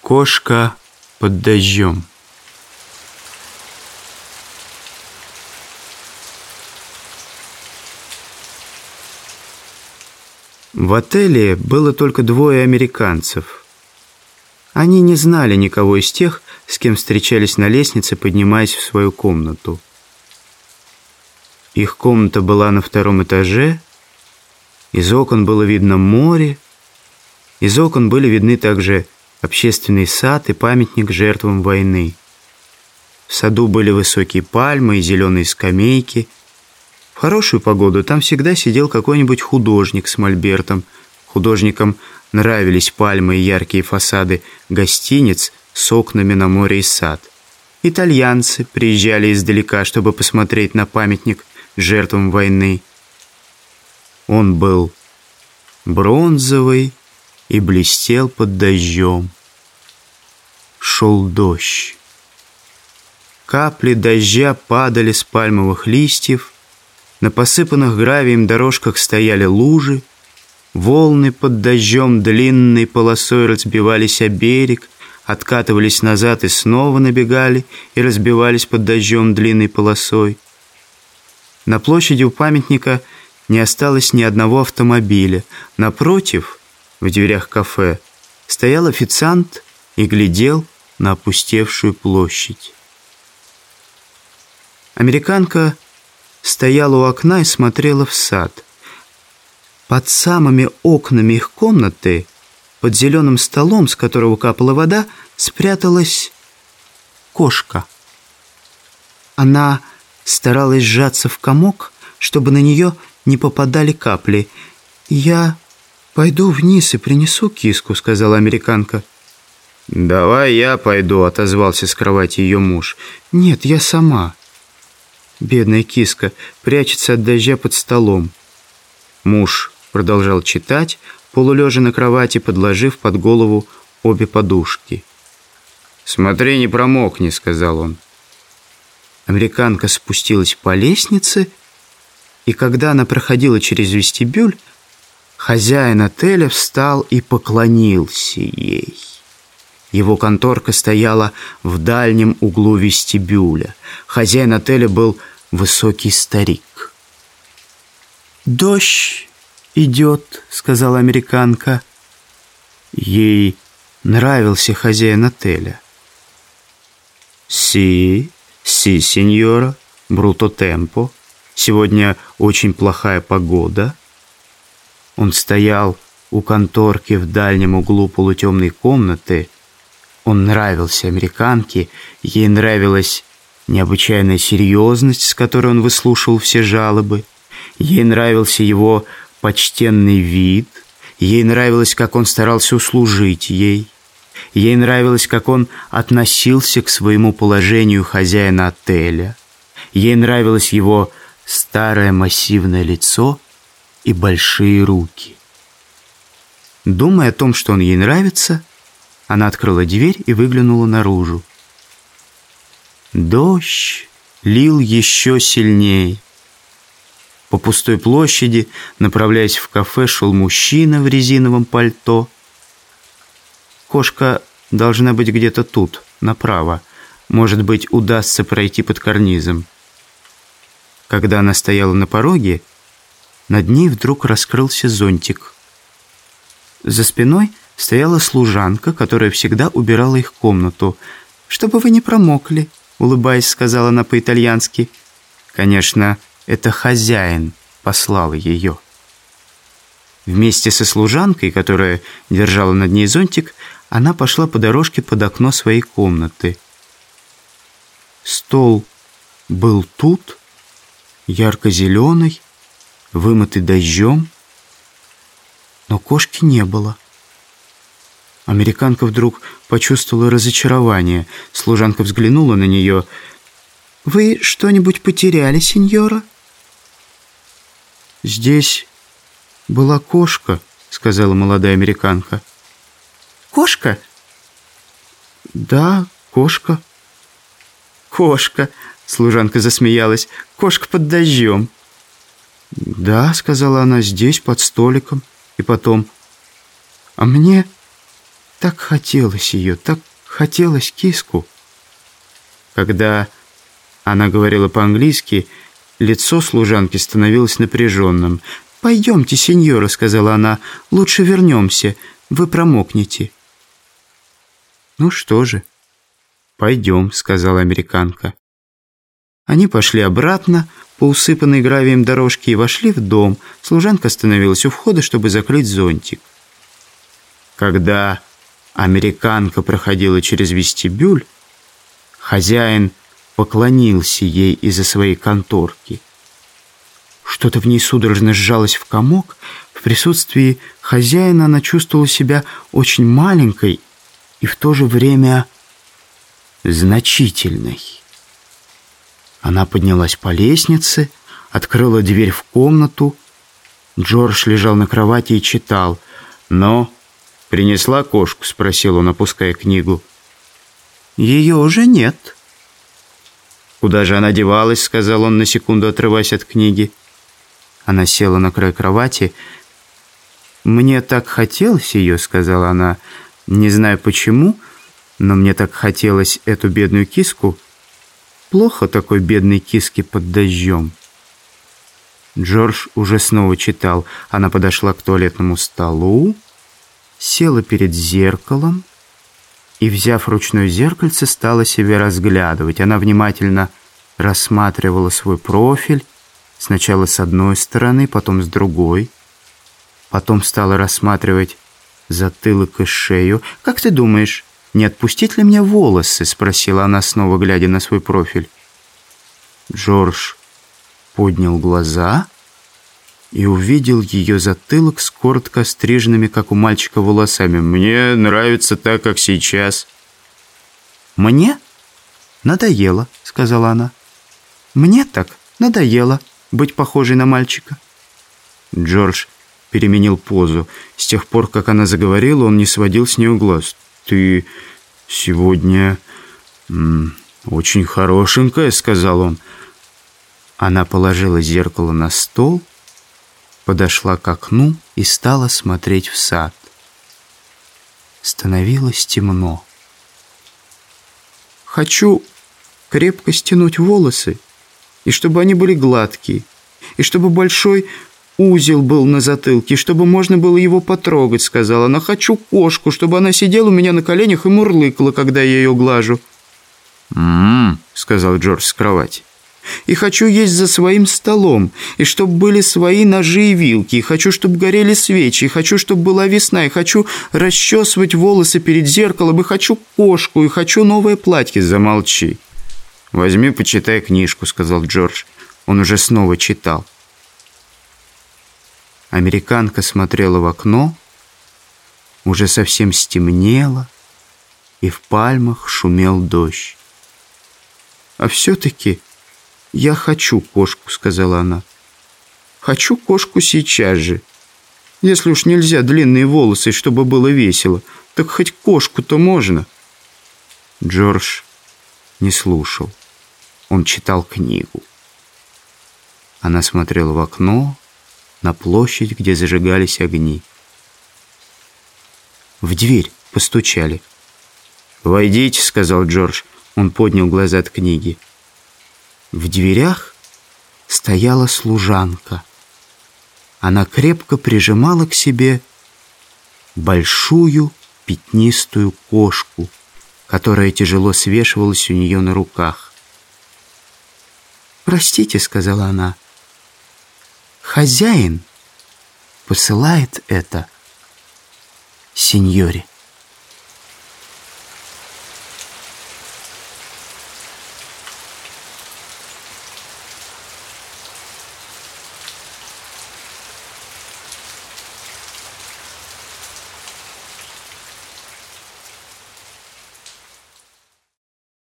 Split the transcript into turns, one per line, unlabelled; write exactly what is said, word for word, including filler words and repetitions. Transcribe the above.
Кошка под дождем. В отеле было только двое американцев. Они не знали никого из тех, с кем встречались на лестнице, поднимаясь в свою комнату. Их комната была на втором этаже. Из окон было видно море. Из окон были видны также общественный сад и памятник жертвам войны. В саду были высокие пальмы и зеленые скамейки. В хорошую погоду там всегда сидел какой-нибудь художник с мольбертом. Художникам нравились пальмы и яркие фасады гостиниц с окнами на море и сад. Итальянцы приезжали издалека, чтобы посмотреть на памятник жертвам войны. Он был бронзовый и блестел под дождем. Шел дождь. Капли дождя падали с пальмовых листьев. На посыпанных гравием дорожках стояли лужи. Волны под дождем длинной полосой разбивались о берег, откатывались назад и снова набегали и разбивались под дождем длинной полосой. На площади у памятника не осталось ни одного автомобиля. Напротив, в дверях кафе, стоял официант и глядел на опустевшую площадь. Американка стояла у окна и смотрела в сад. Под самыми окнами их комнаты, под зеленым столом, с которого капала вода, спряталась кошка. Она старалась сжаться в комок, чтобы на нее не попадали капли. «Я пойду вниз и принесу киску», — сказала американка. «Давай я пойду», — отозвался с кровати ее муж. «Нет, я сама». Бедная киска прячется от дождя под столом. Муж продолжал читать, полулежа на кровати, подложив под голову обе подушки. «Смотри, не промокни», — сказал он. Американка спустилась по лестнице, и когда она проходила через вестибюль, хозяин отеля встал и поклонился ей. Его конторка стояла в дальнем углу вестибюля. Хозяин отеля был высокий старик. «Дождь идет», — сказала американка. Ей нравился хозяин отеля. «Си, си, сеньора, бруто темпо. Сегодня очень плохая погода». Он стоял у конторки в дальнем углу полутемной комнаты. Он нравился американке, ей нравилась необычайная серьезность, с которой он выслушивал все жалобы. Ей нравился его почтенный вид, ей нравилось, как он старался услужить ей. Ей нравилось, как он относился к своему положению хозяина отеля. Ей нравилось его старое массивное лицо и большие руки. Думая о том, что он ей нравится, она открыла дверь и выглянула наружу. Дождь лил еще сильнее. По пустой площади, направляясь в кафе, шел мужчина в резиновом пальто. Кошка должна быть где-то тут, направо. Может быть, удастся пройти под карнизом. Когда она стояла на пороге, над ней вдруг раскрылся зонтик. За спиной стояла служанка, которая всегда убирала их комнату. «Чтобы вы не промокли», — улыбаясь, сказала она по-итальянски. Конечно, это хозяин послал ее. Вместе со служанкой, которая держала над ней зонтик, она пошла по дорожке под окно своей комнаты. Стол был тут, ярко-зеленый, вымытый дождем, но кошки не было. Американка вдруг почувствовала разочарование. Служанка взглянула на нее. «Вы что-нибудь потеряли, сеньора?» «Здесь была кошка», — сказала молодая американка. «Кошка?» «Да, кошка». «Кошка», — служанка засмеялась. «Кошка под дождем». «Да», — сказала она, — «здесь, под столиком». И потом: «А мне так хотелось ее, так хотелось киску». Когда она говорила по-английски, лицо служанки становилось напряженным. «Пойдемте, сеньора», — сказала она, — «лучше вернемся, вы промокнете». «Ну что же, пойдем», — сказала американка. Они пошли обратно по усыпанной гравием дорожке и вошли в дом. Служанка остановилась у входа, чтобы закрыть зонтик. Когда американка проходила через вестибюль, хозяин поклонился ей из-за своей конторки. Что-то в ней судорожно сжалось в комок. В присутствии хозяина она чувствовала себя очень маленькой и в то же время значительной. Она поднялась по лестнице, открыла дверь в комнату. Джордж лежал на кровати и читал. «Но принесла кошку?» — спросил он, опуская книгу. «Ее уже нет». «Куда же она девалась?» — сказал он, на секунду отрываясь от книги. Она села на край кровати. «Мне так хотелось ее», — сказала она. «Не знаю почему, но мне так хотелось эту бедную киску. Плохо такой бедной киске под дождем». Джордж уже снова читал. Она подошла к туалетному столу, села перед зеркалом и, взяв ручное зеркальце, стала себя разглядывать. Она внимательно рассматривала свой профиль, сначала с одной стороны, потом с другой. Потом стала рассматривать затылок и шею. «Как ты думаешь, не отпустить ли мне волосы?» — спросила она, снова глядя на свой профиль. Джордж поднял глаза и увидел ее затылок с коротко остриженными, как у мальчика, волосами. «Мне нравится так, как сейчас». «Мне надоело», — сказала она. «Мне так надоело быть похожей на мальчика». Джордж переменил позу. С тех пор, как она заговорила, он не сводил с нее глаз. «Ты сегодня м, очень хорошенькая», — сказал он. Она положила зеркало на стол, подошла к окну и стала смотреть в сад. Становилось темно. «Хочу крепко стянуть волосы, и чтобы они были гладкие, и чтобы большой узел был на затылке, и чтобы можно было его потрогать», — сказала она. «Хочу кошку, чтобы она сидела у меня на коленях и мурлыкала, когда я ее глажу». «М-м-м», — сказал Джордж с кровати. «И хочу есть за своим столом, и чтобы были свои ножи и вилки, и хочу, чтобы горели свечи, и хочу, чтобы была весна, и хочу расчесывать волосы перед зеркалом, и хочу кошку, и хочу новое платье». «Замолчи. Возьми, почитай книжку», — сказал Джордж. Он уже снова читал. Американка смотрела в окно, уже совсем стемнело, и в пальмах шумел дождь. «А все-таки я хочу кошку», — сказала она. «Хочу кошку сейчас же. Если уж нельзя длинные волосы, чтобы было весело, так хоть кошку-то можно». Джордж не слушал. Он читал книгу. Она смотрела в окно, на площадь, где зажигались огни. В дверь постучали. «Войдите», — сказал Джордж. Он поднял глаза от книги. В дверях стояла служанка. Она крепко прижимала к себе большую пятнистую кошку, которая тяжело свешивалась у нее на руках. «Простите», — сказала она, — «хозяин посылает это сеньоре».